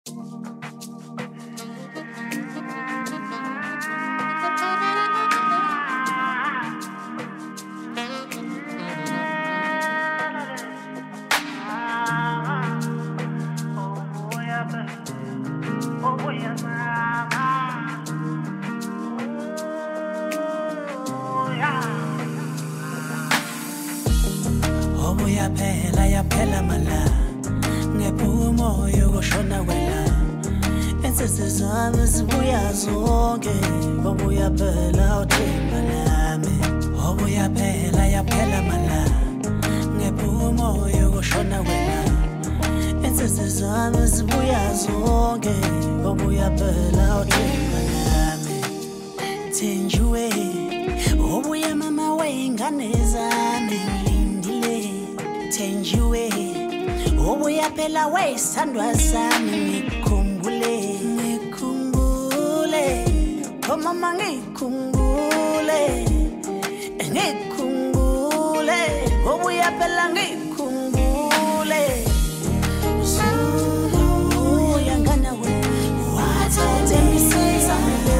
Yaphela mala ngephumo yokushona wena insisi zami zibuya zonke obuya phela uthemba lami yaphela mala ngephumo yokushona wena insisi zami zibuya zonke obuya phela uthemba lami thenjiwe obuya mama weingane zami Tenjiwe obuya phela wesandwa sami ngikhumbule oh mama ngikhumbule obuya phela ngikhumbule Zulu yangana we wathathe imisiza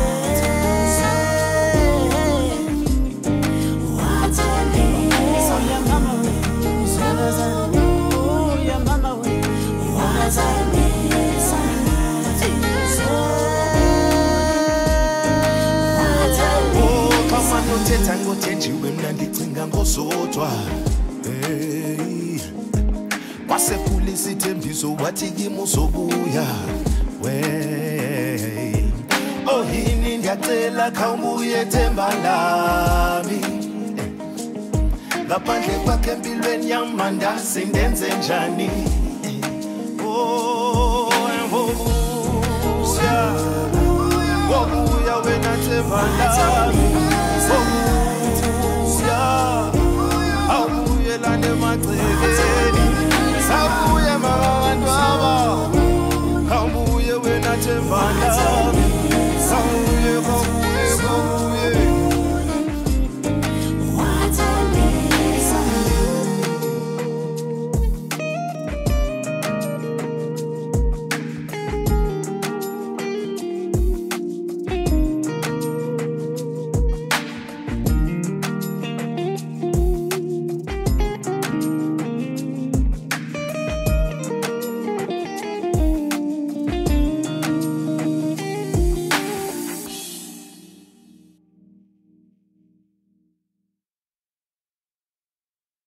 Thetha ngothenjiwe mina ndicinga ngosodwa hey kwasekhulisa ithembiso wathi kimi uzobuya wey oh yini ngiyacela khawubuye themba lami ngaphandle kwakhe empilweni yami mandazi ndenze njani